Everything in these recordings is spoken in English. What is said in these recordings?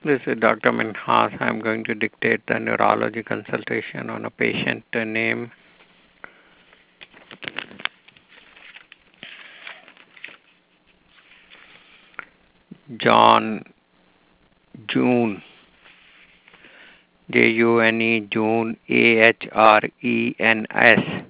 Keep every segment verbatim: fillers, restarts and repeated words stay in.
This is Doctor Minhas. I'm going to dictate the neurology consultation on a patient uh, name John June, J U N E, June, A H R E N S.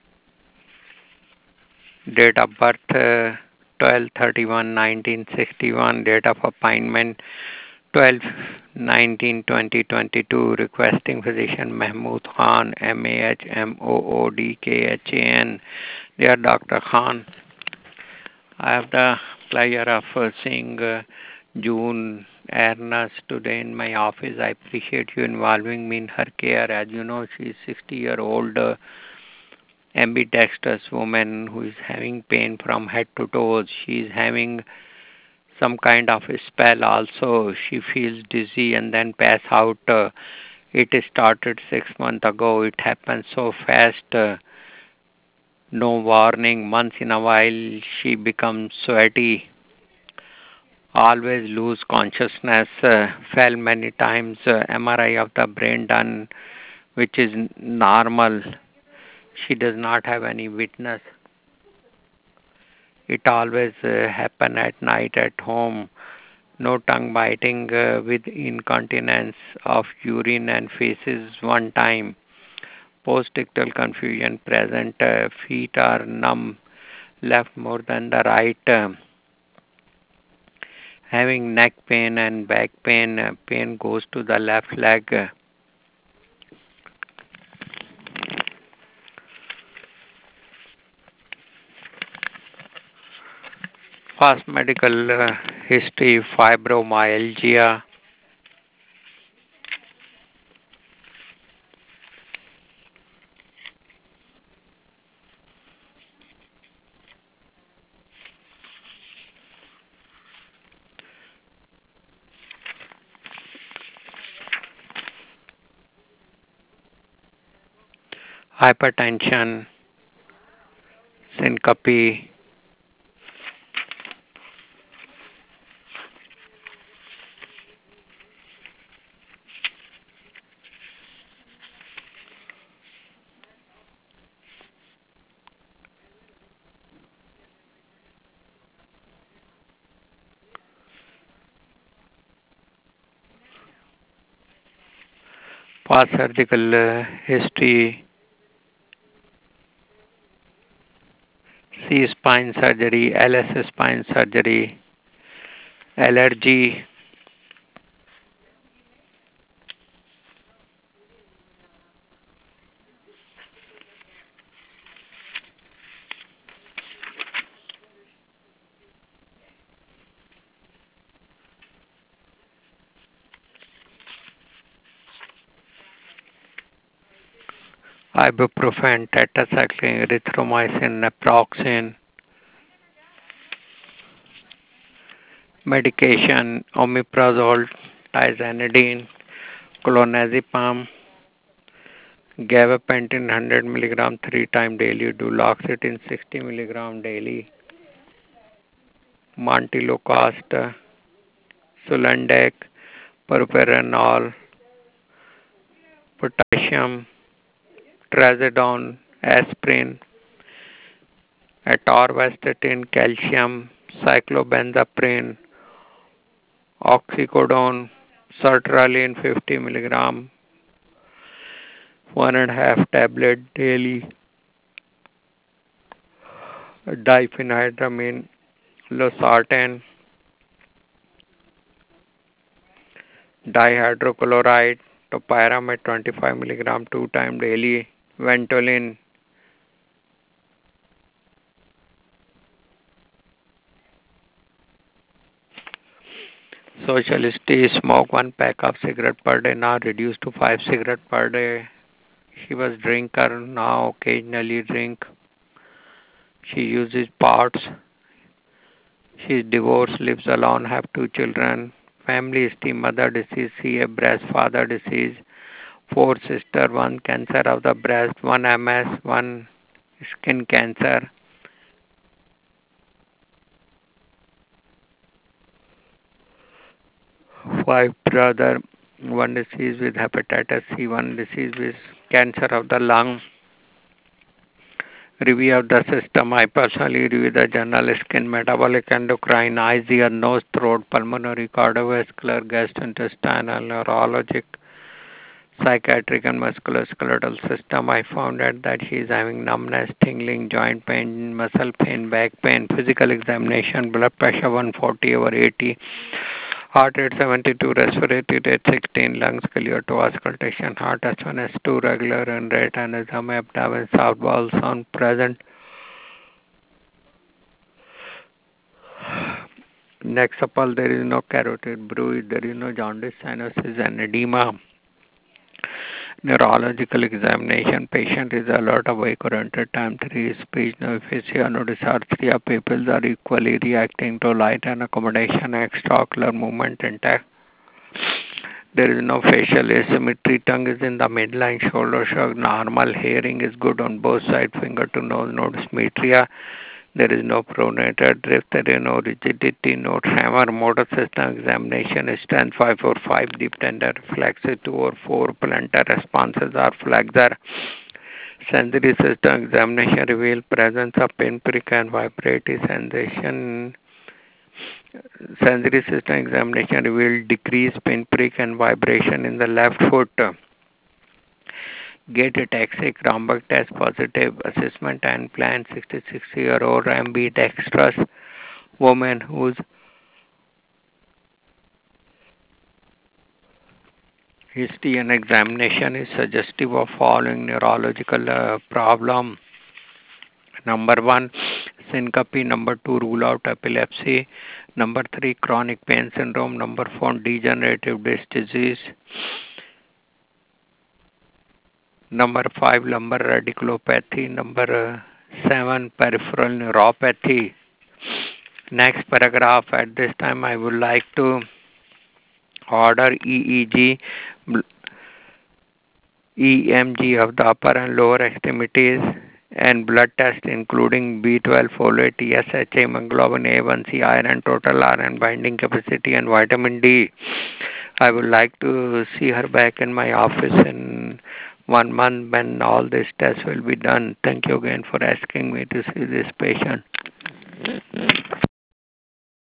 Date of birth uh, twelve thirty-one nineteen sixty-one. Date of appointment twelve nineteen twenty twenty-two. Requesting physician Mahmood Khan, M A H M O O D K H A N. Dear Doctor Khan, I have the pleasure of uh, seeing uh, June Ernest today in my office. I appreciate you involving me in her care. As you know, she is sixty year old uh, ambidextrous woman who is having pain from head to toes. She is having some kind of a spell also. She feels dizzy and then pass out. Uh, it started six months ago. It happens so fast. Uh, no warning. Once in a while, she becomes sweaty, always lose consciousness, uh, fell many times, uh, M R I of the brain done, which is n- normal. She does not have any witness. It always uh, happen at night at home. No tongue biting uh, with incontinence of urine and feces one time. Postictal confusion present. Uh, feet are numb, left more than the right. Uh, having neck pain and back pain. Uh, pain goes to the left leg. Uh, Past medical uh, history, fibromyalgia, hypertension, syncope, past surgical uh, history, C spine surgery, L S spine surgery, allergy, ibuprofen, tetracycline, erythromycin, naproxen, medication, omeprazole, tizanidine, clonazepam, gabapentin one hundred milligram three times daily, duloxetine sixty milligram daily, montelukast, Sulindac, propranolol, potassium, trazodone, aspirin, atorvastatin, calcium, cyclobenzaprine, oxycodone, sertraline fifty milligram, one and a half tablet daily, diphenhydramine, losartan, dihydrochloride, topiramate twenty-five milligram two times daily, Ventolin. Socialist smoke one pack of cigarette per day, now reduced to five cigarette per day. She was drinker, now occasionally drink. She uses pots. She is divorced, lives alone, have two children. Family history, mother disease, C A breast, father disease, four sister, one cancer of the breast, one M S, one skin cancer. five brother, one disease with hepatitis C, one disease with cancer of the lung. Review of the system. I personally review the general skin, metabolic, endocrine, eyes, ear, nose, throat, pulmonary, cardiovascular, gastrointestinal, neurologic, psychiatric, and musculoskeletal system. I found out that she is having numbness, tingling, joint pain, muscle pain, back pain, physical examination, blood pressure one forty over eighty, heart rate seventy-two, respiratory rate sixteen, lungs clear to auscultation, heart S one, S two regular and rate aneurysm, abdomen, south bowel sound present. Next of all, there is no carotid bruit, there is no jaundice, cyanosis, and edema. Neurological examination, patient is alert, awake, oriented, time three, speech, no aphasia, no dysarthria, pupils are equally reacting to light and accommodation, extraocular movement intact. There is no facial asymmetry, tongue is in the midline, shoulder shrug, normal, hearing is good on both sides, finger to nose, no dysmetria. There is no pronator drift, there is no rigidity, no tremor, motor system examination, strength five four five, deep tender reflexes two or four, plantar responses are flexor. Sensory system examination reveal presence of pinprick and vibratory sensation. Sensory system examination revealed decreased pinprick and vibration in the left foot. Get ataxic, Ramberg test positive, assessment and plan sixty-six year old ambidextrous woman whose history and examination is suggestive of following neurological uh, problem. Number one, syncope. Number two, rule out epilepsy. Number three, chronic pain syndrome. Number four, degenerative disc disease. Number five, lumbar radiculopathy. Number uh, seven, peripheral neuropathy. Next paragraph. At this time, I would like to order E E G, E M G of the upper and lower extremities and blood test including B twelve, folate, T S H, hemoglobin A one C, iron, total iron binding capacity and vitamin D. I would like to see her back in my office in one month when all these tests will be done. Thank you again for asking me to see this patient.